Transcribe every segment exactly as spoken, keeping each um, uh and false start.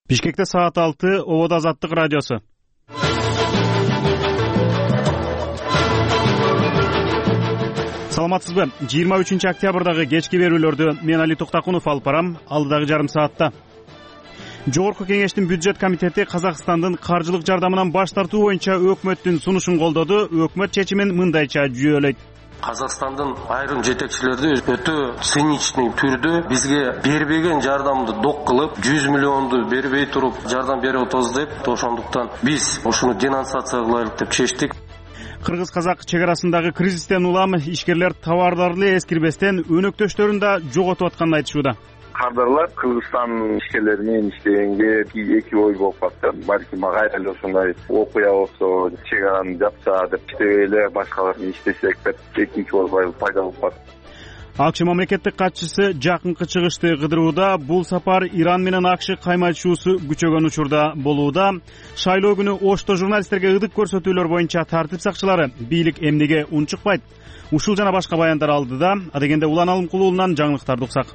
Бишкекте саат алты, Ободо Азаттык радиосу. Саламатсызбы? жыйырма үчүнчү октябрдагы кечки берүүлөрдү мен Али Токтакунов алып барам. Алдыдагы жарым саатта Жогорку Кеңештин бюджет комитети Казакстандын каржылык жардамынан баш тартуу боюнча өкмөттүн сунушун колдоду. Өкмөт чечимин мындайча жүйөлөйт. Казакстандын айрым жетекчилери өтө циничный түрдө бизге бербеген жардамды док кылып, жүз миллионду бербей туруп жардам берип атабыз деп, ошондуктан биз ушуну денонсация кылайлык деп чечтик. Кыргыз-казак чек арасындагы кризистен улам ишкерлер товарларды эскирбестен өнөктөштөрүн да жоготуп атканын айтышууда. Кардарлар Кыргызстан ишкерлери менен иштегенге эки ой болуп калды. Балки мага эле ушундай окуя болсо, чек араны жапса деп иштебей эле башкалар менен иштесек деп экинчи ой пайда болуп калды. АКШ мамлекеттик катчысы жакынкы чыгышты кыдырууда. Бул сапар Иран менен АКШ каймайтышуусу күчөгөн учурда болууда. Шайлоо күнү Ошто журналисттерге ылдык көрсөтүүлөр боюнча тартип сакчылары бийлик эмнеге унчукпайт? Ушул жана башка баяндар алдыда. Адегенде Улан Алымкулуулунан жаңылыктарды уксак.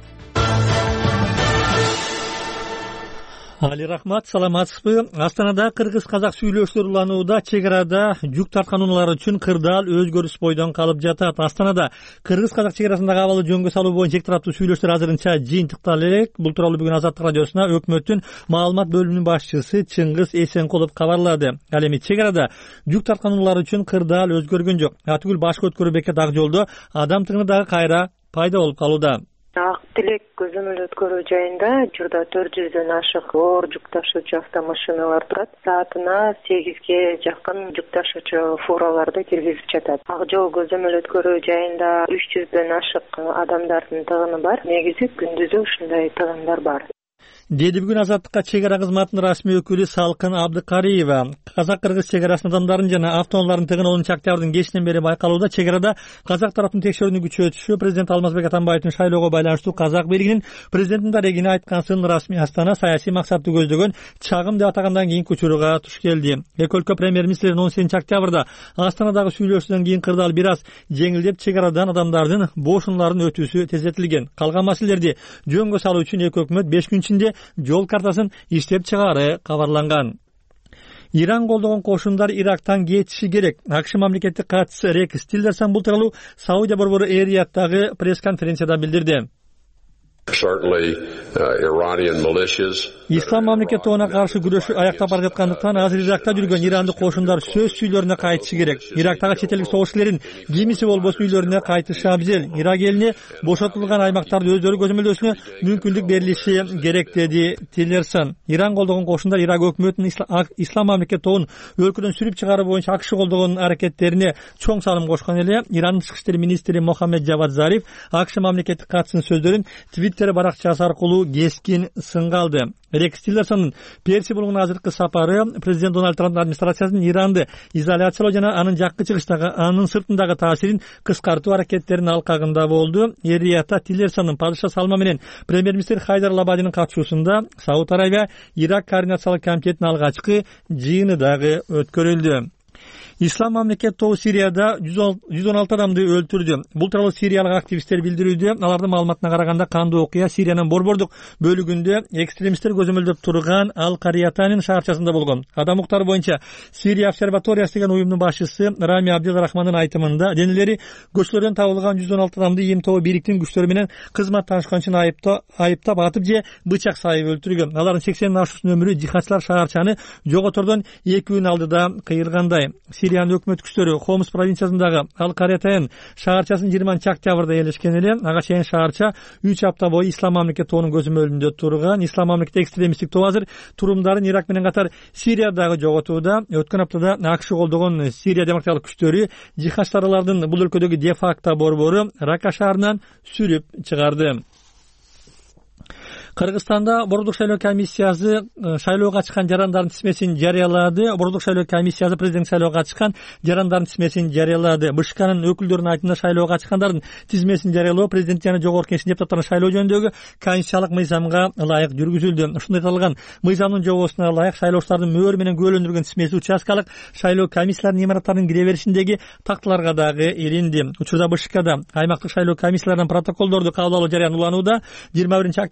Али рахмат, саламатсызбы? Астанада кыргыз-казак сүйлөшүүлөр уланууда. Чек арада жүк тарткан унаалар үчүн кырдаал өзгөрүш бойдон калып жатат. Астанада кыргыз-казак чек арасындагы абалды жөнгө салуу боюнча эки тараптуу сүйлөшүүлөр азырынча жыйынтыкталып элек. Бул тууралуу бүгүн Азаттык радиосуна өкмөттүн маалымат бөлүмүнүн башчысы Чыңгыз Эсенкулов кабарлады. Ал эми чек арада жүк тарткан унаалар үчүн кырдаал өзгөргөн жок. Атүгүл башкы өткөрүү бекет ак жолдо адам тыгыны дагы кайра пайда болуп калууда. Ак Тилек көзөмөл өткөрүү жайында учурда төрт жүздөн ашык оор жүк ташуучу автомашиналар турат. Саатына сегизге жакын жүк ташуучу фураларды киргизип жатат. Ак жол көзөмөл өткөрүү жайында үч жүздөн ашык адамдардын тыгыны бар. Негизи күндүзү ушундай тыгындар бар. Деди бүгүн Азаттыкка чек ара кызматынын расмий өкүлү Салкын Абдыкариева. Казак-кыргыз чек арасынын адамдарын жана автоунаалардын тыгыны онунчу октябрдын кечинен бери байкалууда. Чек арада казак тараптын текшерүүнү күчөтүшү президент Алмазбек Атамбаевдин шайлоого байланыштуу казак бийлигинин президенттин дарегине айткансын расмий Астана саясий максатты көздөгөн чагым деп атагандан кийинки учурга туш келди. Эки өлкө премьер-министрлерин он сегизинчи октябрда Астанадагы сүйлөшүүдөн кийин кырдаал бир аз жеңилдеп чек арадан адамдардын бош унааларын өтүүсү тездетилген. Калган маселелерди жөнгө салуу үчүн эки өкмөт беш күн ичинде жол картасын иштеп чыгаары кабарланган. Иран колдогон кошундар Ирактан кетиши керек. АКШ мамлекеттик катчысы Рекс Тиллерсон бул тууралуу Саудия борбору Эр-Рияттагы пресс-конференцияда билдирди. Ислам мамлекет тобуна каршы күрөшү аяктап бара жаткандыктан азыр Иракта жүргөн ирандык кошундар сөз үйлөрүнө кайтышы керек. Ирактагы чет элдик согушчулардын кимиси болбосун үйлөрүнө кайтышы абзел. Ирак элине бошотулган аймактарды өздөрү көзөмөлдөшүнө мүмкүндүк берилиши керек, деди Тиллерсон. Иран колдогон кошундар Ирак өкмөтүнүн Ислам мамлекет тобун өлкөдөн сүрүп чыгаруу боюнча АКШ колдогон аракеттерине чоң салым кошкон эле. Ирандын тышкы иштер министри Мохаммед Джавад Зариф АКШ мамлекеттик катчысынын сөздөрүн Твиттер баракчасы аркылуу кескин сынга алды. Рекс Тиллерсондун Перси болгон азыркы сапары президент Дональд Трамптын администрациясынын Иранды изоляциялоо жана анын жаккы чыгыштагы, анын сыртындагы таасирин кыскартуу аракеттеринин алкагында болду. Эр-Риядда Тиллерсондун падыша Салма менен премьер-министр Хайдар Лабадинин катышуусунда Сауд Арабия Ирак координациялык комитетинин алгачкы жыйыны дагы өткөрүлдү. Ислам мамлекет тобу Сирияда жүз он алты адамды өлтүрдү. Бул тууралуу сириялык активисттер билдирүүдө. Алардын маалыматына караганда кандуу окуя Сириянын борбордук бөлүгүндө экстремисттер көзөмөлдөп турган Ал-Кариятанин шаарчасында болгон. Адам укуктары боюнча Сирия обсерваториясы деген уюмдун башчысы Рами Абдилрахмандын айтымында денелери көчөлөрдөн табылган жүз он алты адамды эми тобу бийликтин күчтөрү менен кызматташкан үчүн айыптап атып же бычак сайып өлтүргөн. Алардын сексенден ашуусунун өмүрү жихадчылар шаарчаны жоготордон эки күн алдыда кыйылгандай. Сириянын өкмөт күчтөрү Хомс провинциясындагы Ал-Кариятан шаарчасын жыйырманчы октябрда ээлешкен эле. Ага чейин шаарча үч апта бою Ислам мамлекет тобунун көзөмөлүндө турган. Ислам мамлекет экстремисттик топ азыр турумдарын Ирак менен катар Сириядагы жоготууда. Өткөн аптада АКШ колдогон Сирия демократиялык күчтөрү жихадчылардын бул өлкөдөгү де-факто борбору Рака шаарынан сүрүп чыгарды. Кыргызстанда борбордук шайлоо комиссиясы шайлоого катышкан жарандардын тизмесин жарыялады. Борбордук шайлоо комиссиясы президент шайлоого катышкан жарандардын тизмесин жарыялады. БШКнын өкүлдөрүнүн айтымында шайлоого катышкандардын тизмесин жарыялоо президент жана жогорку кеңештин депутаттарын шайлоо жөнүндөгү конституциялык мыйзамга ылайык жүргүзүлдү. Ушундай аталган мыйзамдын жобосуна ылайык шайлоочулардын мөөр менен күбөлөндүргөн тизмеси участкалык шайлоо комиссияларынын имараттарынын кире беришиндеги такталарга дагы илинди. Учурда БШКда аймактык шайлоо комиссияларынын протоколдорду кабыл алуу жарыяны уланууда. жыйырма биринчи октябрга карата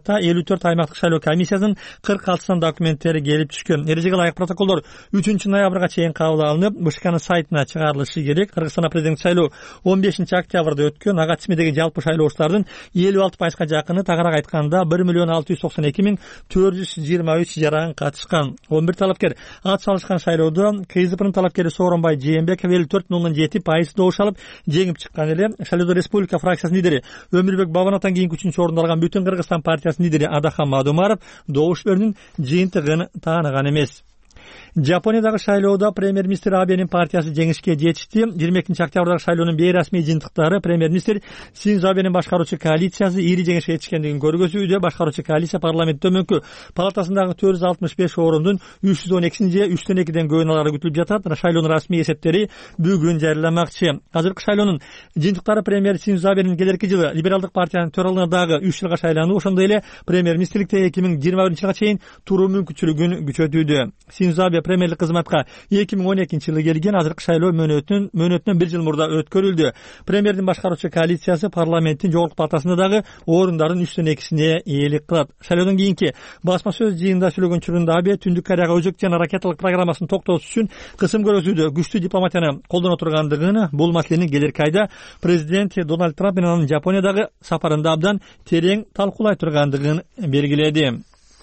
уруксатта элүү төрт аймактык шайлоо комиссиясынын кырк алтысынан документтери келип түшкөн. Эрежеге ылайык протоколдор үчүнчү ноябрга чейин кабыл алынып, БШКнын сайтына чыгарылышы керек. Кыргызстанда президенттик шайлоо он бешинчи октябрда өткөн. Ага тизмедеги жалпы шайлоочулардын элүү алты пайызга жакыны, тагыраак айтканда бир миллион алты жүз токсон эки миң төрт жүз жыйырма үч жаран катышкан. он бир талапкер ат салышкан шайлоодо КСДПнын талапкери Сооронбай Жээнбеков элүү төрт бүтүн ондон жети пайыз добуш алып жеңип чыккан эле. Шайлоодо Республика фракциясынын лидери Өмүрбек Бабановдон кийинки үчүнчү орунду алган Бүтүн Кыргызстан партиясынын лидери Адахан Мадумаров добуш берүүнүн жыйынтыгын тааныган эмес. Жапониядагы шайлоодо премьер-министр Абенин партиясы жеңишке жетишти. жыйырма экинчи октябрдагы шайлоонун бейрасмий жыйынтыктары премьер-министр Синдзо Абенин башкаруучу коалициясы ири жеңишке жетишкендигин көргөзүүдө. Башкаруучу коалиция парламенттин төмөнкү палатасындагы төрт жүз алтымыш беш орундун үч жүз он экисинде үчтөн экиден көбүн алары күтүлүп жатат. Шайлоонун расмий эсептери бүгүн жарыяламакчы. Азыркы шайлоонун жыйынтыктары премьер Синдзо Абенин келерки жылы либералдык партиянын төралыгына дагы үч жылга шайлануу, ошондой эле премьер-министрликте эки миң жыйырма биринчи жылга чейин туруу мүмкүнчүлүгүн күчөтүүдө. Синдзо Абе премьерлик кызматка эки миң он экинчи жылы келген. Азыркы шайлоо мөөнөтүнүн мөөнөтүнөн бир жыл мурда өткөрүлдү. Премьердин башкаруучу коалициясы парламенттин жогорку палатасында дагы орундардын үчтөн экисине ээлик кылат. Шайлоодон кийинки басма сөз жыйынында сүйлөгөн учурунда Абе Түндүк Кореяга өзөк жана ракеталык программасын токтотуш үчүн кысым көрсөтүүдө күчтүү дипломатияны колдоно тургандыгын, бул маселени келерки айда президент Дональд Трамп менен анын Жапониядагы сапарында абдан терең талкуулай тургандыгын белгиледи.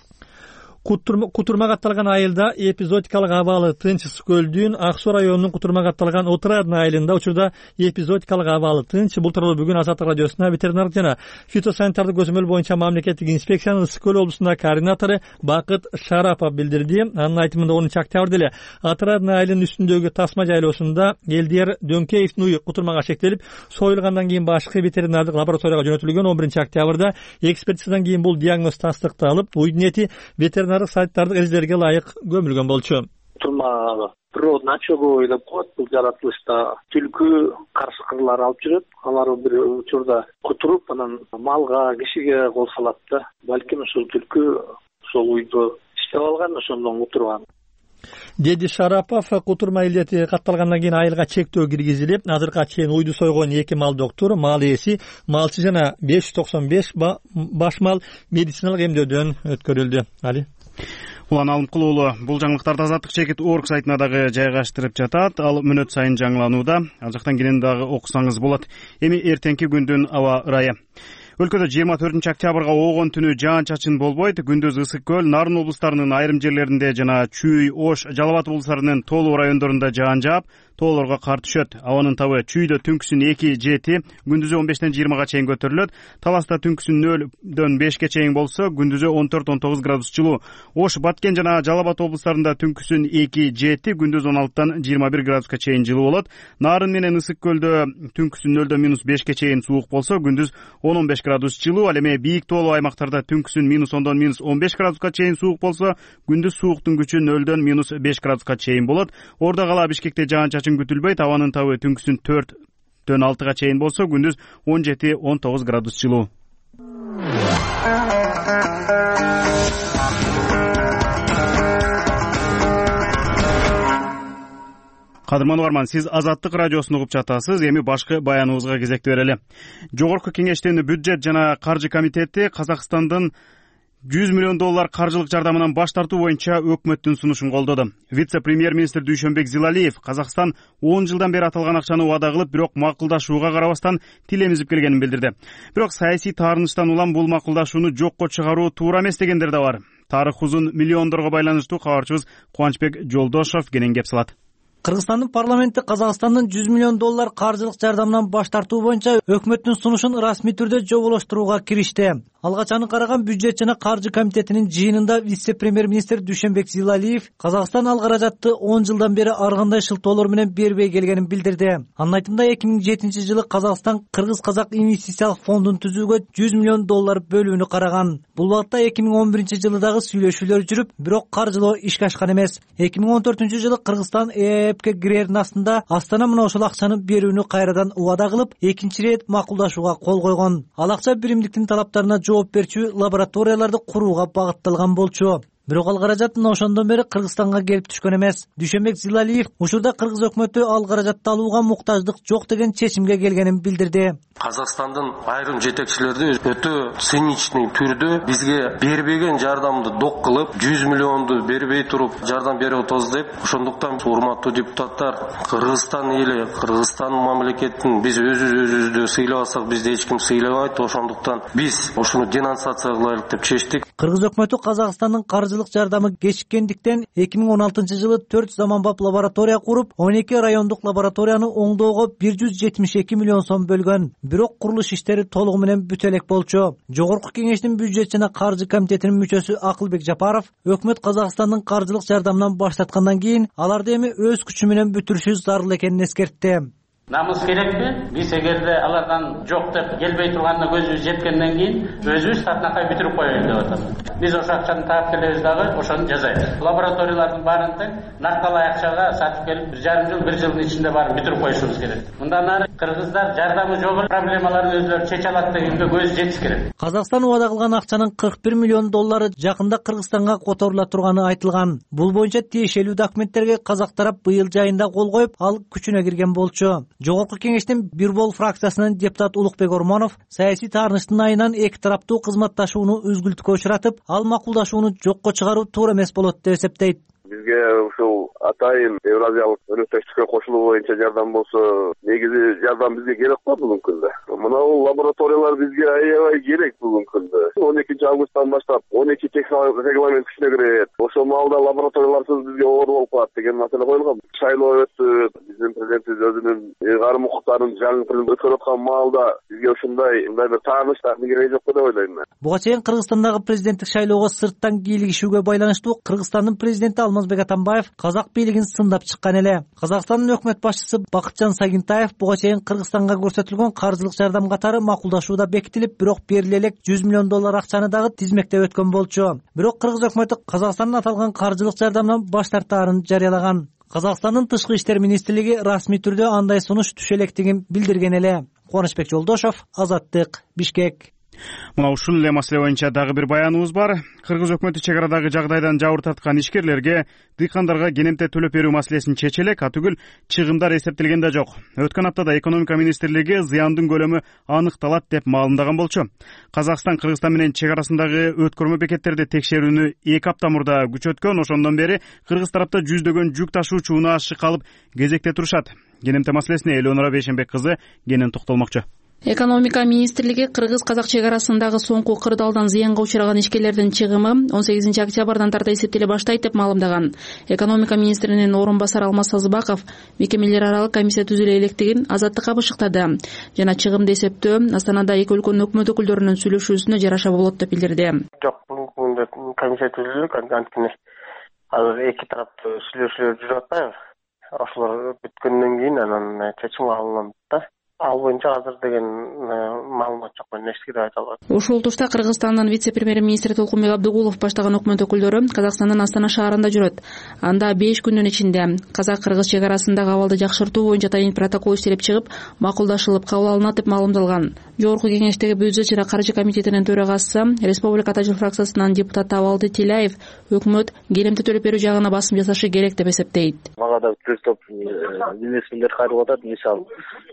Кутурмага атталган айылда эпизодикалык абалы тынч. Ысык көлдүн Ак Суу районунун Кутурмага атталган Отрадный айылында учурда эпизодикалык абалы тынч. Бул тууралуу бүгүн Азаттык радиосуна ветеринардык жана фитосанитардык көзөмөл боюнча мамлекеттик инспекциянын Ысык көл облусундагы координатору Бакыт Шарапов билдирди. Анын айтымында онунчу октябрда эле Отрадный айылынын үстүндөгү Тасма жайлоосунда Элдияр Дөңкеевдин уйу кутурмага шектелип, союлгандан кийин башкы ветеринардык лабораторияга жөнөтүлгөн. он биринчи октябрда экспертизадан кийин бул диагноз тастыкталып, уйдун эти ветеринардык сайттардык эрежелерге ылайык көмүлгөн болчу. Кутурма природный очогу деп коет. Бул жаратылышта түлкү каршыкырлар алып жүрөт. Алар бир учурда кутуруп, анан малга, кишиге кол салат да. Балким ушул түлкү ошол уйду иштеп алган, ошондон кутурган. Деди Шарапов, кутурма илдети катталгандан кийин айылга чектөө киргизилип, азыркыга чейин уйду сойгон эки мал доктуру, мал ээси, малчы жана беш жүз токсон беш баш мал медициналык эмдөөдөн өткөрүлдү. Али Улан Алымкул уулу бул жаңылыктарды Азаттык чекит орг сайтына дагы жайгаштырып жатат. Ал мүнөт сайын жаңыланууда. Ал жактан кийин дагы окусаңыз болот. Эми эртеңки күндүн аба ырайы. Өлкөдө жыйырма төртүнчү октябрга оогон түнү жаан-чачын болбойт. Күндүз Ысык көл, Нарын облустарынын айрым жерлеринде жана Чүй, Ош, Жалал Абад облустарынын тоолуу райондорунда жаан жаап, тоолорго кар түшөт. Абанын табы Чүйдө түнкүсүн эки жети, күндүзү он бештен жыйырмага чейин көтөрүлөт. Таласта түнкүсүн нөлдөн бешке чейин болсо, күндүзү он төрт он тогуз градус жылуу. Ош, Баткен жана Жалал Абад облустарында түнкүсүн эки жети, күндүз он алтыдан жыйырма бир градуска чейин жылуу болот. Нарын менен Ысык көлдө түнкүсүн нөлдөн минус бешке чейин суук болсо, күндүз он он беш градус жылуу. Ал эми бийик тоолуу аймактарда түнкүсүн минус ондон минус он беш градуска чейин суук болсо, күндүз сууктун күчү нөлдөн минус беш градуска чейин болот. Ордо кала Бишкекте жаан-чачын күтүлбөйт. Абанын табы түнкүсүн төрттөн алтыга чейин болсо, күндүз он жети он тогуз градус жылуу. Кадырман Барман, сиз Азаттык радиосун угуп жатасыз. Эми башкы баяныбызга кезекти берели. Жогорку кеңештин бюджет жана каржы комитети Казакстандын жүз миллион доллар каржылык жардамынан баш тартуу боюнча өкмөттүн сунушун колдоду. Вице-премьер-министр Дүйшөнбек Зилалиев Казакстан он жылдан бери аталган акчаны убада кылып, бирок макулдашууга карабастан тилемизип келгенин билдирди. Бирок саясий таарынычтан улам бул макулдашууну жокко чыгаруу туура эмес дегендер да бар. Тарых узун, миллиондорго байланыштуу кабарчыбыз Кубанычбек Жолдошов кенен кеп салат. Кыргызстандын парламенти Казакстандын жүз миллион доллар каржылык жардамынан баш тартуу боюнча өкмөттүн сунушун расмий түрдө жоболоштурууга киришти. Алгач аны караган бюджет жана каржы комитетинин жыйынында вице-премьер-министр Дүйшөнбек Зилалиев Казакстан ал каражатты он жылдан бери ар кандай шылтоолор менен бербей келгенин билдирди. Анын айтымында эки миң жетинчи жылы Казакстан Кыргыз-Казак инвестициялык фондун түзүүгө жүз миллион доллар бөлүүнү караган. Бул убакта эки миң он биринчи жылы дагы сүйлөшүүлөр жүрүп, бирок каржылоо ишке ашкан эмес. эки миң он төртүнчү жылы Кыргызстан ЭЭПке кирердин астында Астана мына ошол акчаны берүүнү кайрадан убада кылып, экинчи рет макулдашууга кол койгон. Ал акча биримдиктин талаптарына жооп берчү лабораторияларды курууга багытталган болчу. Бирок ал каражат мына ошондон бери Кыргызстанга келип түшкөн эмес. Дүйшөнбек Зилалиев учурда Кыргыз өкмөтү ал каражатты алууга муктаждык жок деген чечимге келгенин билдирди. Казакстандын айрым жетекчилери өтө циничный түрдө бизге бербеген жардамды док кылып, жүз миллионду бербей туруп жардам берип атабыз деп, ошондуктан урматтуу депутаттар, Кыргызстан эли, Кыргызстан мамлекетин биз өзүбүздү сыйлабасак бизди эч ким сыйлабайт, ошондуктан биз ошону денонсация кылайлык деп чечтик. Кыргыз өкмөтү Казакстандын каржылык жардамы кечиккендиктен эки миң он алтынчы жылы төрт заманбап лаборатория куруп, он эки райондук лабораторияны оңдоого бир жүз жетимиш эки миллион сом бөлгөн. Бирок курулуш иштери толугу менен бүтө элек болчу. Жогорку кеңештин бюджет жана каржы комитетинин мүчөсү Акылбек Жапаров өкмөт Казакстандын каржылык жардамынан баш тарткандан кийин аларды эми өз күчү менен бүтүрүшү зарыл экенин эскертти. Намыс керекпи? Биз эгерде алардан жок деп келбей турганда көзүбүз жеткенден кийин өзүбүз татынакай бүтүрүп коелу деп атат. Биз ошо акчаны таап келебиз дагы ошону жасайбыз. Лабораториялардын баарын тең накталай акчага сатып келип бир жарым жыл, бир жылдын ичинде баарын бүтүрүп коюшубуз керек. Мындан ары кыргыздар жардамы жок проблемаларын өзүлөрү чече алат дегенге көз жетиш керек. Казакстан убада кылган акчанын кырк бир миллион доллары жакында Кыргызстанга которула турганы айтылган. Бул боюнча тиешелүү документтерге казак тарап быйыл жайында кол коюп, ал күчүнө кирген болчу. Жогорку кеңештин бир бол фракциясынын депутаты Улукбек Ормонов саясий таарынычтын айынан эки тараптуу кызматташууну үзгүлтүккө учуратып, ал макулдашууну жокко чыгаруу туура эмес болот деп эсептейт. Бизге ушул атайын Евразиялык өнөктөштүккө кошулуу боюнча жардам болсо, негизи жардам бизге керек го бүгүнкү күндө. Мына бул лабораториялар бизге аябай керек бүгүнкү күндө. он экинчи августтан баштап он эки техникалык регламент күчүнө кирет. Ошол маалда лабораторияларсыз бизге оор болуп калат деген маселе коюлган. Шайлоо өттү, биздин президентибиз өзүнүн ыйгарым укуктарын жаңы президент өткөрүп аткан маалда бизге ушундай мындай бир тааныштардын кереги жок деп ойлойм мен. Буга чейин Кыргызстандагы президенттик шайлоого сырттан кийлигишүүгө байланыштуу Кыргызстандын президенти Алмазбек Атамбаев казак бийлигин сындап чыккан эле. Казакстандын өкмөт башчысы Бакытжан Сагинтаев буга чейин Кыргызстанга көрсөтүлгөн каржылык жардам катары макулдашууда бекитилип, бирок бериле элек жүз миллион доллар акчаны дагы тизмектеп өткөн болчу. Бирок Кыргыз өкмөтү Казакстандын аталган каржылык жардамдан баш тартаарын жарыялаган. Казакстандын тышкы иштер министрлиги расмий түрдө андай сунуш түшө электигин билдирген эле. Кубанычбек Жолдошов, Азаттык, Бишкек. Мына ушул эле маселе боюнча дагы бир баяныбыз бар. Кыргыз өкмөтү чек арадагы жагдайдан жабыр тарткан ишкерлерге, дыйкандарга кенемте төлөп берүү маселесин чече элек, атүгүл чыгымдар эсептелген да жок. Өткөн аптада экономика министрлиги зыяндын көлөмү аныкталат деп маалымдаган болчу. Казакстан Кыргызстан менен чек арасындагы өткөрмө бекеттерди текшерүүнү эки апта мурда күчөткөн. Ошондон бери кыргыз тарапта жүздөгөн жүк ташуучу унаачы калып кезекте турушат. Кенемте маселесине Элеонора Бейшенбек кызы кенен токтолмокчу. Экономика министрлиги кыргыз-казак чек арасындагы соңку кырдаалдан зыянга учураган ишкерлердин чыгымы он сегизинчи октябрдан тарта эсептеле баштайт деп маалымдаган. Экономика министринин орун басары Алмаз Сазыбаков мекемелер аралык комиссия түзүлө электигин Азаттыкка бышыктады жана чыгымды эсептөө Астанада эки өлкөнүн өкмөт өкүлдөрүнүн сүйлөшүүсүнө жараша болот деп билдирди. Жок, бүгүнкү комиссия түзүлдүк, анткени азыр эки тараптуу сүйлөшүүлөр жүрүп атпайбы? Ошолор бүткөндөн кийин анан чечим алынат да. Ал боюнча азыр деген маалымат жок, мен эчтеке деп айта албайм. Ушул турда Кыргызстандын вице-премьер-министри Толкунбек Абдыгулов баштаган өкмөт өкүлдөрү Казакстандын Астана шаарында жүрөт. Анда беш күндүн ичинде казак-кыргыз чек арасындагы абалды жакшыртуу боюнча тайын протокол иштелип чыгып, макулдашылып кабыл алынат деп маалымдалган. Жогорку кеңештеги бюджет жана каржы комитетинин төрагасы, Республика Тажыл фракциясынын депутаты Абалды Тилаев өкмөт кенемте төлөп берүү жагына басым жасашы керек деп эсептейт. Мага да көз топ бизнесмендер кайрылып атат, мисалы,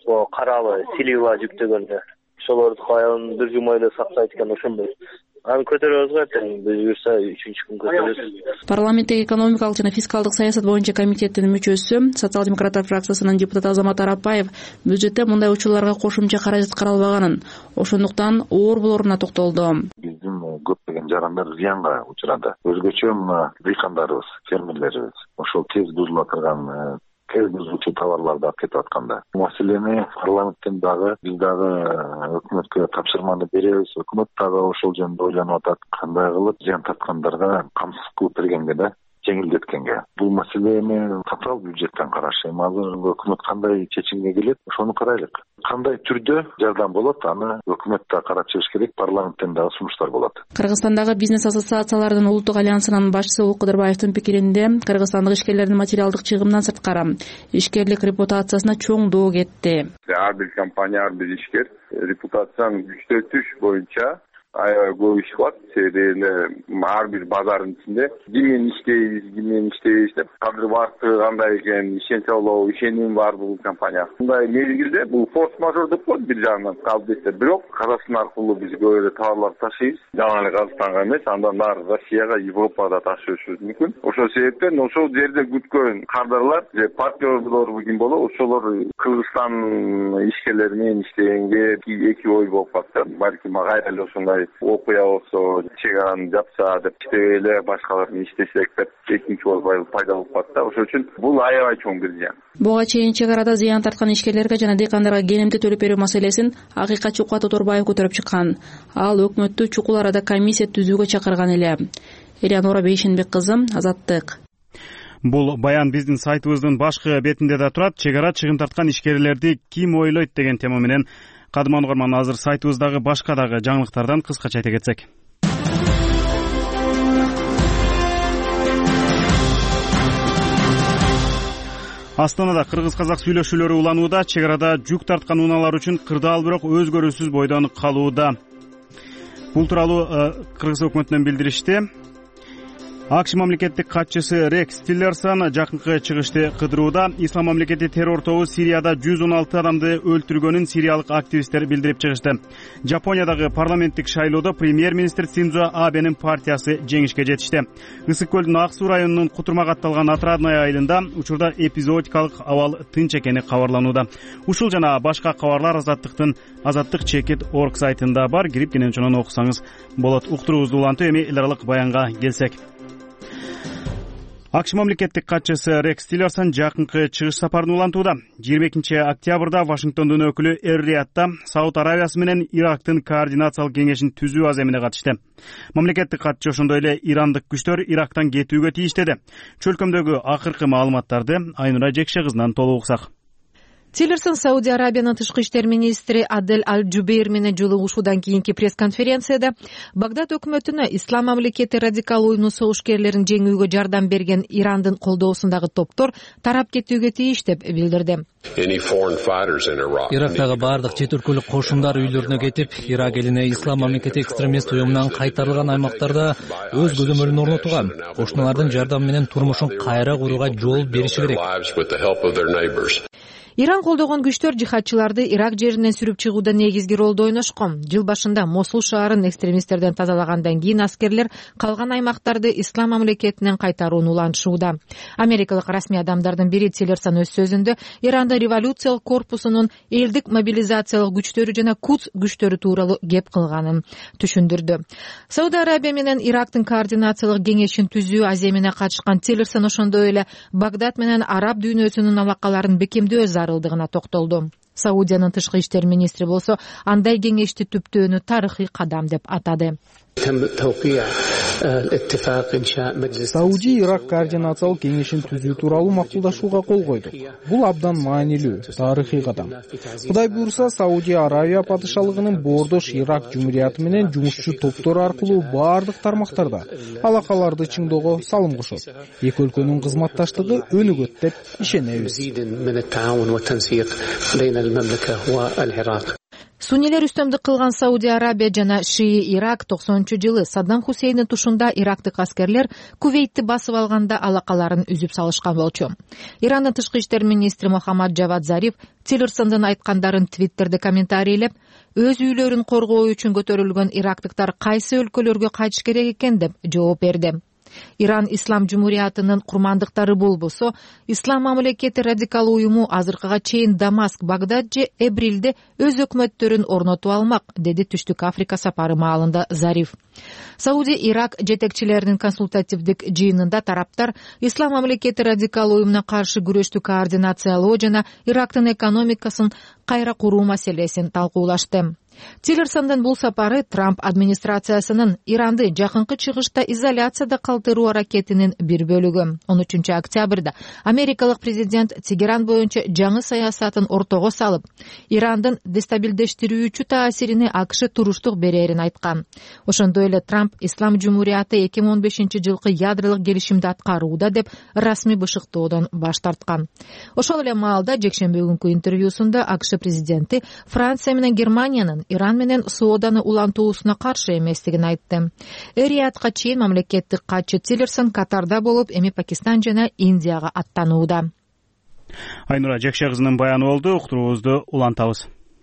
каралы силива жүктөгөндө ошолорду каян бир жума эле сактайт экен, ошондой. Аны көтөрөбүз го эртең, буюрса үчүнчү күн көтөрөбүз. Парламенттеги экономикалык жана фискалдык саясат боюнча комитеттин мүчөсү, социал-демократтар фракциясынын депутаты Азамат Арапбаев бюджетте мындай учурларга кошумча каражат каралбаганын, ошондуктан оор болоруна токтолду. Биздин көптөгөн жарандар зыянга учурады. Өзгөчө мына дыйкандарыбыз, фермерлерибиз ошол тез бузула турган тез бузулчу товарларды алып кетип атканда. Маселени парламенттен дагы биз дагы өкмөткө тапшырманы беребиз. Өкмөт дагы ошол жөнүндө ойлонуп атат. Кандай кылып зыян тарткандарга камсыз кылып бергенге да, жеңилдеткенге. Бул маселени катал бюджеттен карашым. Азыр өкмөт кандай чечимге келет, ошону карайлык. Кандай түрдө жардам болот, аны өкмөт да карап чыгыш керек, парламенттен дагы сунуштар болот. Кыргызстандагы бизнес ассоциациялардын улуттук альянсынын башчысы Улук Кыдырбаевдин пикиринде, кыргызстандык ишкерлердин материалдык чыгымынан сырткары ишкерлик репутациясына чоң доо кетти. Ар бир компания, ар бир ишкер репутацияны күчөтүш боюнча аябай көп иш кылат. Себеби эле ар бир базардын ичинде ким менен иштейбиз, ким менен иштейбиз деп кадыр баркы кандай экен, ишенче болобу, ишеним бар бул компания. Мындай мезгилде бул форс-мажор деп коет бир жагынан калып кетсе, бирок Казакстан аркылуу биз көп эле товарларды ташыйбыз. Жана эле Казакстанга эмес, андан нары Россияга, Европага да ташыышыбыз мүмкүн. Ошол себептен ошол жерде күткөн кардарлар же партнерлорбу ким болобу, ошолор Кыргызстан ишкерлери менен иштегенге эки ой болуп калса, балким кайра эле ошондой окуя болсо, чегараны жапса деп иштебей эле башкалар менен иштесек деп экинчи ой пайда болуп калат да. Ошол үчүн бул аябай чоң бир зыян. Буга чейин чек арада зыян тарткан ишкерлерге жана дыйкандарга келимди төлөп берүү маселесин Акыйкатчы Кубат Оторбаев көтөрүп чыккан. Ал өкмөттү чукул арада комиссия түзүүгө чакырган эле. Элеонора Бейшенбек кызы, Азаттык. Бул баян биздин сайтыбыздын башкы бетинде да турат. Чек ара чыгым тарткан ишкерлерди ким ойлойт деген тема менен кадыман угарман азыр сайтыбыздагы башка дагы жаңылыктардан кыскача айта кетсек. Астанада кыргыз-казак сүйлөшүүлөрү уланууда. Чек арада жүк тарткан унаалар үчүн кырдаал бирок өзгөрүүсүз бойдон калууда. Бул тууралуу Кыргыз өкмөтүнөн билдиришти. АКШ мамлекеттик катчысы Рекс Тиллерсон жакынкы чыгышты кыдырууда. Ислам мамлекети террор тобу Сирияда жүз он алты адамды өлтүргөнүн сириялык активисттер билдирип чыгышты. Жапониядагы парламенттик шайлоодо премьер-министр Синдзо Абенин партиясы жеңишке жетишти. Ысык көлдүн Ак Суу районунун Кутурмак атталган Отрадная айылында учурда эпизодикалык абал тынч экени кабарланууда. Ушул жана башка кабарлар Азаттыктын азаттык чекит точка орг сайтында бар. Кирип кенен окусаңыз болот. Уктуруубузду улантып эми эл аралык баянга келсек. АКШ мамлекеттик катчысы Рекс Тиллерсон жакынкы чыгыш сапарын улантууда. жыйырма экинчи октябрда Вашингтондун өкүлү Эр-Риядда Сауд Аравиясы менен Ирактын координациялык кеңешин түзүү аземине катышты. Мамлекеттик катчы ошондой эле ирандык күчтөр Ирактан кетүүгө тийиштеди. Чөлкөмдөгү акыркы маалыматтарды Айнура Жекше кызынан толук уксак. Тиллерсон Сауди Арабиянын тышкы иштер министри Адель Аль-Джубейр менен жолугушуудан кийинки пресс-конференцияда Багдад өкмөтүнө Ислам мамлекети радикал уюмунун согушкерлерин жеңүүгө жардам берген Ирандын колдоосундагы топтор тарап кетүүгө тийиш деп билдирди. Ирактагы бардык чет өлкөлүк кошундар үйлөрүнө кетип, Ирак элине Ислам мамлекети экстремист уюмунан кайтарылган аймактарда өз көзөмөлүн орнотуган. Кошуналардын жардамы менен турмушун кайра курууга жол бериши керек. Иран колдогон күчтөр жихадчыларды Ирак жеринен сүрүп чыгууда негизги ролду ойношкон. Жыл башында Мосул шаарын экстремисттерден тазалагандан кийин аскерлер калган аймактарды Ислам мамлекетинен кайтарууну улантышууда. Америкалык расмий адамдардын бири Тиллерсон өз сөзүндө Иранда революциялык корпусунун элдик мобилизациялык күчтөрү жана Кудс күчтөрү тууралуу кеп кылганын түшүндүрдү. Сауд Арабия менен Ирактын координациялык кеңешин түзүү аземине катышкан Тиллерсон ошондой эле Багдад менен араб дүйнөсүнүн алакаларын бекемдөө зарылдыгына токтолду. Саудиянын тышкы иштер министри болсо андай кеңешти түптөөнү тарыхый кадам деп атады. Сауди Ирак координациялык кеңешин түзүү тууралуу макулдашууга кол койдук. Бул абдан маанилүү, тарыхый кадам. Кудай буйрса, Саудия Аравия падышалыгынын боордош Ирак жумурияты менен жумушчу топтору аркылуу бардык тармактарда алакаларды чыңдоого салым кошот. Эки өлкөнүн кызматташтыгы өнүгөт деп ишенебиз. Суннилер үстөмдүк кылган Сауди Арабия жана Шии Ирак токсонунчу жылы Саддам Хусейндин тушунда ирактык аскерлер Кувейтти басып алганда алакаларын үзүп салышкан болчу. Ирандын тышкы иштер министри Мохаммад Джавад Зариф Тиллерсондун айткандарын Твиттерде комментарийлеп, өз үйлөрүн коргоо үчүн көтөрүлгөн ирактыктар кайсы өлкөлөргө кайтыш керек экен деп жооп берди. Иран Ислам жумуриятынын курмандыктары болбосо, Ислам мамлекети радикал уюму азыркыга чейин Дамаск, Багдад же Эбрилде өз өкмөттөрүн орнотуп алмак, деди Түштүк Африка сапары маалында Зариф. Сауди Ирак жетекчилеринин консультативдик жыйынында тараптар Ислам мамлекети радикал уюмуна каршы күрөштү координациялоо жана Ирактын экономикасын кайра куруу маселесин талкуулашты. Тиллерсондун бул сапары Трамп администрациясынын Иранды жакынкы чыгышта изоляцияда калтыруу аракетинин бир бөлүгү. он үчүнчү октябрда америкалык президент Тегеран боюнча жаңы саясатын ортого салып, Ирандын дестабилдештирүүчү таасирине АКШ туруштук берерин айткан. Ошондой эле Трамп Ислам жумурияты эки миң он бешинчи жылкы ядролук келишимди аткарууда деп расмий бышыктоодон баш тарткан. Ошол эле маалда жекшемби күнкү интервьюсунда АКШ президенти Франция менен Германиянын Иран менен сооданы улантуусуна каршы эместигин айтты. Риядка чейин мамлекеттик катчы Тиллерсон Катарда болуп, эми Пакистан жана Индияга аттанууда. Айнура Жакша кызынын баяны болду. Уктуруубузду улантабыз.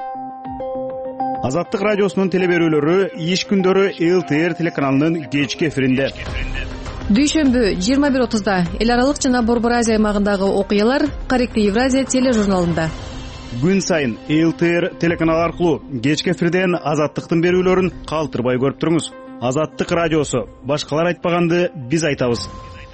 Азаттык радиосунун телеберүүлөрү иш күндөрү эл ти эр телеканалынын кечки эфиринде. Дүйшөмбү жыйырма бир отузда эл аралык жана Борбор Азия аймагындагы окуялар Каректи Евразия тележурналында. Күн сайын эл ти эр телеканалы аркылуу кечки эфирден Азаттыктын берүүлөрүн калтырбай көрүп туруңуз. Азаттык радиосу, башкалар айтпаганды биз айтабыз.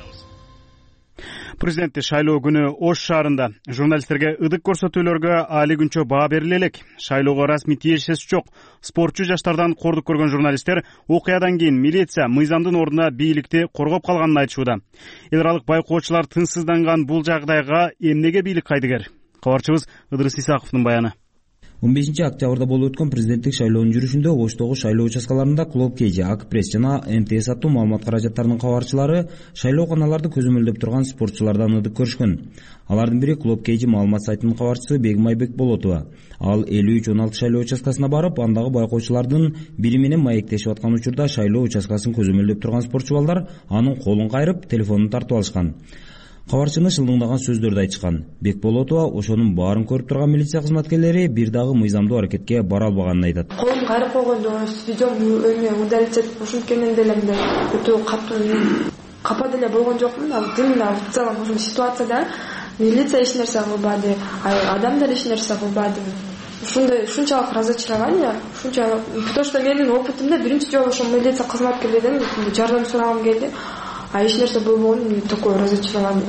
Президенттик шайлоо күнү Ош шаарында журналисттерге ыдык көрсөтүүлөргө али күнчө баа бериле элек. Шайлоого расмий тиешеси жок спортчу жаштардан кордук көргөн журналисттер окуядан кийин милиция мыйзамдын ордуна бийликти коргоп калганын айтышууда. Эл аралык байкоочулар тынчсызданган бул жагдайга эмнеге бийлик кайдыгер? Кабарчыбыз Ыдырыс Исаковдун баяны. он бешинчи октябрда болуп өткөн президенттик шайлоонун жүрүшүндө Оштогу шайлоо участкаларында Клуб Кей жи, Ак Пресс жана М Т С аттуу маалымат каражаттарынын кабарчылары шайлоо каналларды көзөмөлдөп турган спортчулардан ыдык көрүшкөн. Алардын бири Клуб Кей жи маалымат сайтынын кабарчысы Бегим Айбек Болотова. Ал элүү үч он алты шайлоо участкасына барып, андагы байкоочулардын бири менен маектешип аткан учурда шайлоо участкасын көзөмөлдөп турган спортчу балдар анын колун кайрып, телефонун тартып алышкан. Кабарчыны шылдыңдаган сөздөрдү айтышкан. Бекболотова ошонун баарын көрүп турган милиция кызматкерлери бир дагы мыйзамдуу аракетке бара албаганын айтат. Колум кайрып койгондо видеом өймө удалить ушинткен мен деле мындай өтө катуу капа деле болгон жокмун. Ал именно в целом ушул ситуацияда милиция эч нерсе кылбады, адамдар эч нерсе кылбады. Ушундай ушунчалык разочарование, ушунча, потому что менин опытымда биринчи жолу ошол милиция кызматкерлерден жардам сурагым келди. А эч нерсе болбогон, мне такое разочарование.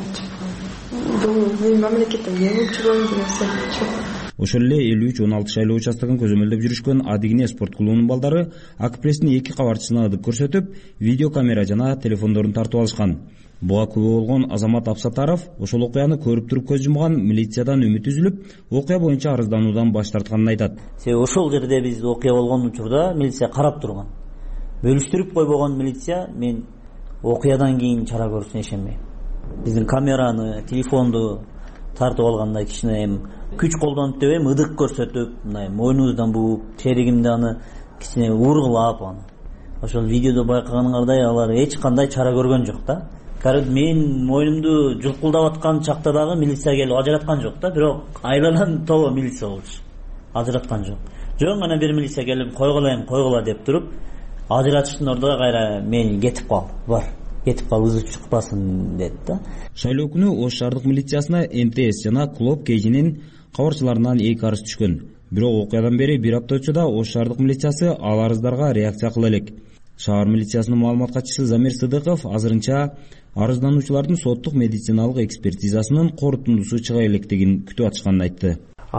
Бул мамлекеттен эмне чыгып жүрөсү. Ошол эле элүү үч он алты шайлоо участогун көзөмөлдөп жүрүшкөн Адигине спорт клубунун балдары Ак Пресстин эки кабарчысына ыдык көрсөтүп, видеокамера жана телефондорун тартып алышкан. Буга күбө болгон Азамат Абсатаров ошол окуяны көрүп туруп көз жумган милициядан үмүт үзүлүп, окуя боюнча арыздануудан баш тартканын айтат. Себеби ошол жерде биз окуя болгон учурда милиция карап турган. Бөлүштүрүп койбогон милиция мен окуядан кийин чара көрүүсүнө ишенбейм. Биздин камераны, телефонду тартып алганда кичине эми күч колдонуп деп эми ыдык көрсөтүп, мындай мойнубуздан бууп, черигимди аны кичине ургулап аны. Ошол видеодо байкаганыңардай алар эч кандай чара көргөн жок да. Карып мен мойнумду жулкулдап аткан чакта дагы милиция келип ажыраткан жок да, бирок айланан тобо милиция болчу. Ажыраткан жок. Жөн гана бир милиция келип койгула, койгула деп туруп, ажыратыштын ордуна кайра мен кетип кал, бар. Кетип кал, ызы чыкпасын деди да. Шайлоо күнү Ош шаардык милициясына М Т С жана Клуб Кей жинин кабарчыларынан эки арыз түшкөн. Бирок окуядан бери бир апта өтүп, Ош шаардык милициясы ал арыздарга реакция кыла элек. Шаар милициясынын маалымат катчысы Замир Сыдыков азырынча арыздануучулардын соттук медициналык экспертизасынын корутундусу чыга электигин күтүп атышканын айтты.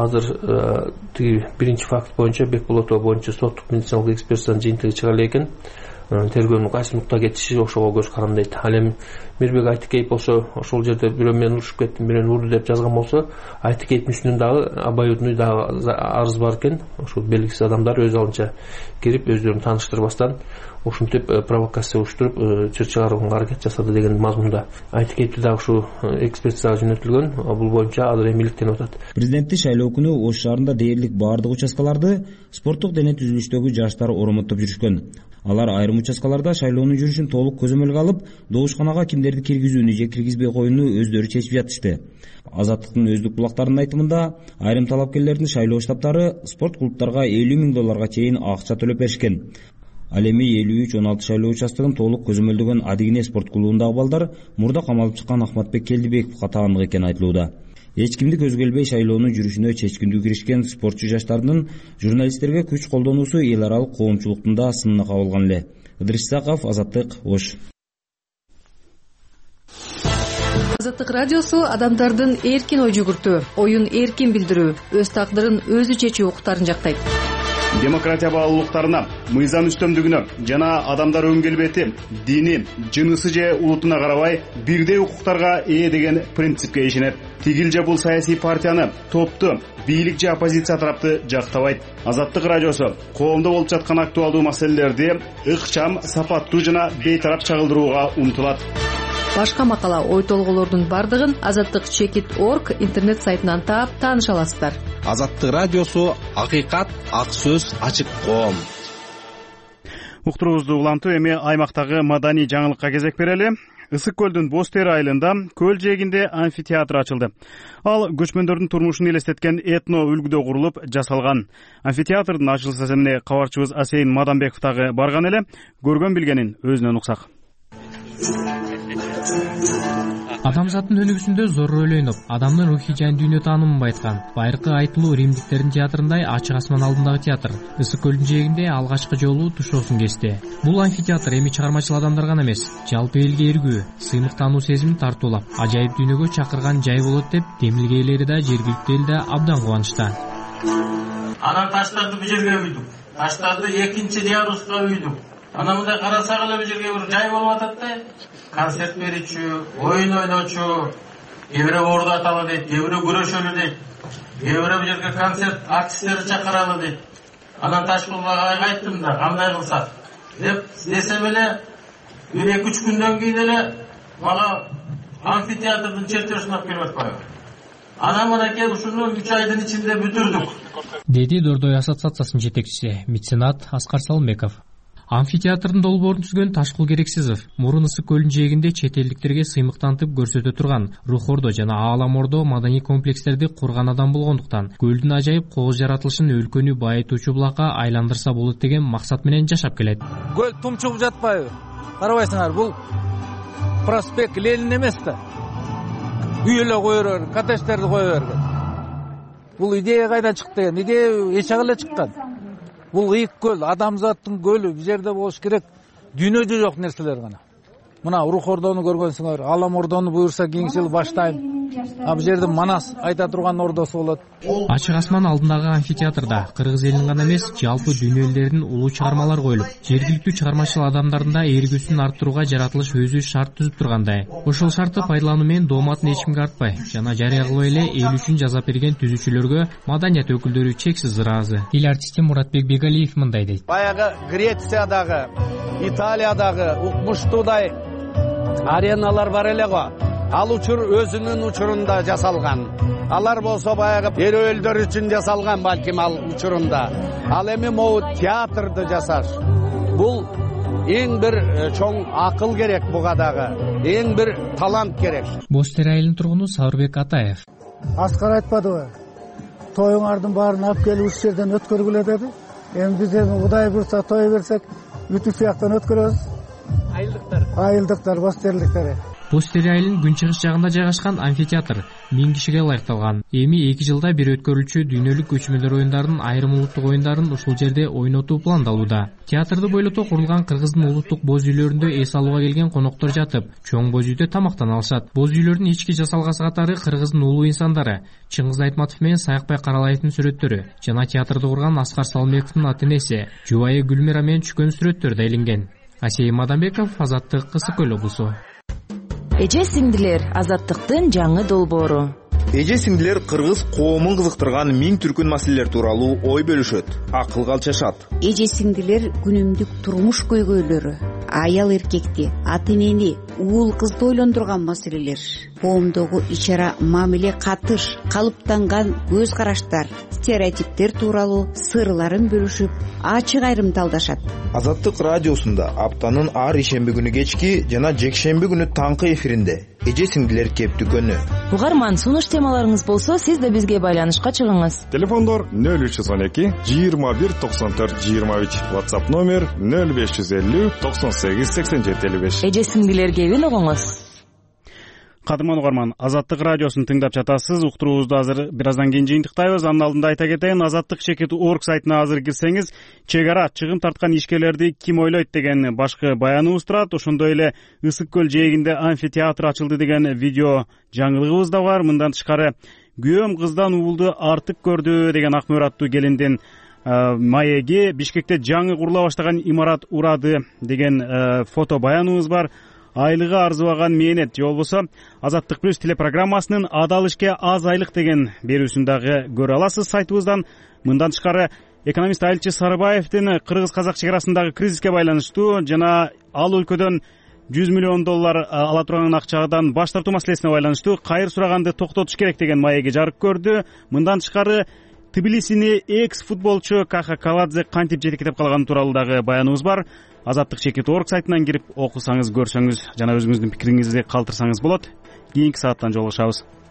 Азыр тиги биринчи факт боюнча Бекболотова боюнча соттук медициналык экспертизанын жыйынтыгы чыга элекин. Тергөөнүн кайсы нукта кетиши ошого көз карандайт. Ал эми Мирбек Айтыкеев болсо ошол жерде бирөө менен урушуп кеттим, бирөөнү урду деп жазган болсо, Айтыкеевдин үстүнөн дагы обоюдный дагы арыз бар экен. Ошол белгисиз адамдар өз алынча кирип өздөрүн тааныштырбастан ушинтип провокация уюштуруп чыр чыгарууга аракет жасады деген мазмунда. Айтыкеевди дагы ушу экспертизага жөнөтүлгөн. Бул боюнча азыр эми иликтенип атат. Президенттик шайлоо күнү Ош шаарында дээрлик баардык участкаларды спорттук дене түзүлүштөгү жаштар оромоттоп жүрүшкөн. Алар айрым участкаларда шайлоонун жүрүшүн толук көзөмөлгө алып, добушканага кимдерди киргизүүнү же киргизбей коюуну өздөрү чечип жатышты. Азаттыктын өздүк булактарынын айтымында, айрым талапкерлердин шайлоо штабтары спорт клубтарга элүү миң долларга чейин акча төлөп беришкен. Ал эми элүү үч он алты шайлоо участогун толук көзөмөлдөгөн Адигине спорт клубундагы балдар мурда камалып чыккан Ахматбек Келдибековго таандык экени айтылууда. Эч кимди көзгө илбей шайлоонун жүрүшүнө чечкиндүү киришкен спортчу жаштардын журналисттерге күч колдонуусу эл аралык коомчулуктун да сынына кабылган эле. Ыдырыс Исаков, Азаттык, Ош. Азаттык радиосу адамдардын эркин ой жүгүртүү, оюн эркин билдирүү, өз тагдырын өзү чечүү укуктарын жактайт. Демократия баалуулуктарына, мыйзам үстөмдүгүнө жана адамдар өң келбети, дини, жынысы же улутуна карабай бирдей укуктарга ээ деген принципке ишенет. Тигил же бул саясий партияны, топту, бийлик же оппозиция тарапты жактабайт. Азаттык радиосу коомдо болуп жаткан актуалдуу маселелерди ыкчам, сапаттуу жана бейтарап чагылдырууга умтулат. Башка макала, ой толголордун бардыгын азаттык чекит точка орг интернет сайтынан таап тааныша аласыздар. Азаттык радиосу акыйкат, ак сөз, ачык коом. Уктуруубузду улантуу эми аймактагы маданий жаңылыкка кезек берели. Ысык көлдүн Боз Тери айылында көл жээгинде амфитеатр ачылды. Ал көчмөндөрдүн турмушун элестеткен этно үлгүдө курулуп жасалган. Амфитеатрдын ачылыш эсебине кабарчыбыз Асейин Маданбеков дагы барган эле. Көргөн билгенин өзүнөн уксак. Адамзаттын өнүгүүсүндө зор роль ойноп, адамдын рухий жан дүйнө таанымын байыткан байыркы айтылуу римдиктердин театрындай ачык асман алдындагы театр Ысык көлдүн жээгинде алгачкы жолу тушоосун кести. Бул амфитеатр эми чыгармачыл адамдар гана эмес, жалпы элге эргүү, сыймыктануу сезимин тартуулап, ажайып дүйнөгө чакырган жай болот деп демилге ээлери да жергиликтүү эл да абдан кубанычта. Анан таштарды бул жерге үйдүк. Таштарды экинчи яруска үйдүк. Анан мындай карасак эле бул жерге бир жай болуп атат да. Концерт берүүчү, оюн ойноочу, кээ орду аталы дейт, кээ бирөө күрөшөлү дейт, кээ бирөө бул жерге концерт артисттерди чакыралы дейт. Анан Ташкулга айттым да, кандай кылсак деп десем эле бир эки үч күндөн кийин эле мага амфитеатрдын чертежин алып келип атпайбы. Анан мынакей ушуну үч айдын ичинде бүтүрдүк, деди Дордой ассоциациясынын жетекчиси, меценат Аскар Салымбеков. Амфитеатрдын долбоорун түзгөн Ташкул Керексизов мурун Ысык көлүнүн жээгинде чет элдиктерге сыймыктантып көрсөтө турган Рух Ордо жана Аалам Ордо маданий комплекстерди курган адам болгондуктан көлдүн ажайып кооз жаратылышын өлкөнү байытуучу булакка айландырса болот деген максат менен жашап келет. Көл тумчугуп жатпайбы? Карабайсыңар, бул проспект Ленин эмес да. Үй эле кое берген, коттедждерди кое берген. Бул идея кайдан чыкты деген? Идея эч жагы эле чыккан. Бул ыйык көл, адамзаттын көлү, бул жерде болуш керек. Дүйнөдө жок нерселер гана. Мына Рух Ордону көргөнсүңөр, Аалам Ордону буйрса кийинки жыл баштайм. А бул жерде Манас айта турган ордосу болот. Ачык асман алдындагы амфитеатрда кыргыз элинин гана эмес, жалпы дүйнө элдеринин улуу чыгармалар коюлуп, жергиликтүү чыгармачыл адамдардын да эргүүсүн арттырууга жаратылыш өзү шарт түзүп тургандай. Ошол шартты пайдалануу менен дооматын эч кимге артпай жана жарыя кылбай эле эл үчүн жазап берген түзүүчүлөргө маданият өкүлдөрү чексиз ыраазы. Ил артисти Муратбек Бегалиев мындай дейт. Баягы Грециядагы, Италиядагы укмуштуудай ареналар бар эле го. Ал учур өзүнүн учурунда жасалган. Алар болсо баягы эрөөлдөр үчүн жасалган балким ал учурунда. Ал эми могу театрды жасаш. Бул эң бир чоң акыл керек буга дагы. Эң бир талант керек. Боз Тери айылынын тургуну Сабырбек Атаев. Аскар айтпадыбы? Тоюңардын баарын алып келип ушул жерден өткөргүлө деди. Эми биз эми Кудай буйрса той берсек, бүтүп сыяктан өткөрөбүз. Айылдыктар. Айылдыктар, Боз Териликтер. Боз Тери айылынын күнчыгыш жагында жайгашкан амфитеатр миң кишиге ылайыкталган. Эми эки жылда бир өткөрүлчү дүйнөлүк көчмөлөр оюндарынын айрым улуттук оюндарын ушул жерде ойнотуу пландалууда. Театрды бойлото курулган Кыргыздын улуттук боз үйлөрүндө эс алууга келген коноктор жатып, чоң боз үйдө тамактана алышат. Боз үйлөрдүн ички жасалгасы катары Кыргыздын улуу инсандары Чыңгыз Айтматов менен Саякбай Каралаевдин сүрөттөрү жана театрды курган Аскар Салымбековдун ата энеси Жубайы Гүлмира менен түшкөн сүрөттөр да илинген. Асейин Маданбеков, Азаттык, Ысык көл облусу. Эже сиңдилер, Азаттыктын жаңы долбоору. Эже сиңдилер кыргыз коомун кызыктырган миң түркүн маселелер тууралуу ой бөлүшөт, акыл калчашат. Эже сиңдилер күнүмдүк турмуш көйгөйлөрү, аял эркекти, ата энени, уул кызды ойлондурган маселелер, коомдогу ичара мамиле катыш, калыптанган көз караштар, стереотиптер тууралуу сырларын бөлүшүп, ачык айрымталдашат. Азаттык радиосунда аптанын ар ишемби күнү кечки жана жекшемби күнү таңкы эфиринде эже сиңдилер кептүкөнү. Угарман, сунуш темаларыңыз болсо, сиз да бизге байланышка чыгыңыз. Телефондор нөл үч жүз он эки жыйырма бир токсон төрт жыйырма үч, WhatsApp номер нөл беш жүз элүү токсон сегиз сексен жети элүү беш. Эже сиңдилер кебин угуңуз. Кадырман угарман, Азаттык радиосун тыңдап жатасыз. Уктуруубузду азыр бир аздан кийин жыйынтыктайбыз. Анын алдында айта кетейин, азаттык чекит точка орг сайтына азыр кирсеңиз, чек ара чыгым тарткан ишкерлерди ким ойлойт деген башкы баяныбыз турат. Ошондой эле Ысык көл жээгинде амфитеатр ачылды деген видео жаңылыгыбыз да бар. Мындан тышкары күйөөм кыздан уулду артык көрдү деген ак мөөр аттуу келиндин маеги, Бишкекте жаңы курула баштаган имарат урады деген фото баяныбыз бар. Айлыгы арзыбаган мээнет же болбосо Азаттык плюс телепрограммасынын адал ишке аз айлык деген берүүсүн дагы көрө аласыз сайтыбыздан. Мындан тышкары экономист Айылчы Сарыбаевдин кыргыз-казак чек арасындагы кризиске байланыштуу жана ал өлкөдөн жүз миллион доллар ала турган акчадан баш тартуу маселесине байланыштуу кайыр сураганды токтотуш керек деген маеги жарык көрдү. Мындан тышкары Тбилисини экс футболчу Каха Каладзе кантип жетектеп калганы тууралуу дагы баяныбыз бар. Азаттык чекит орг сайтынан кирип окусаңыз, көрсөңүз жана өзүңүздүн пикириңизди калтырсаңыз болот. Кийинки сааттан жолугушабыз.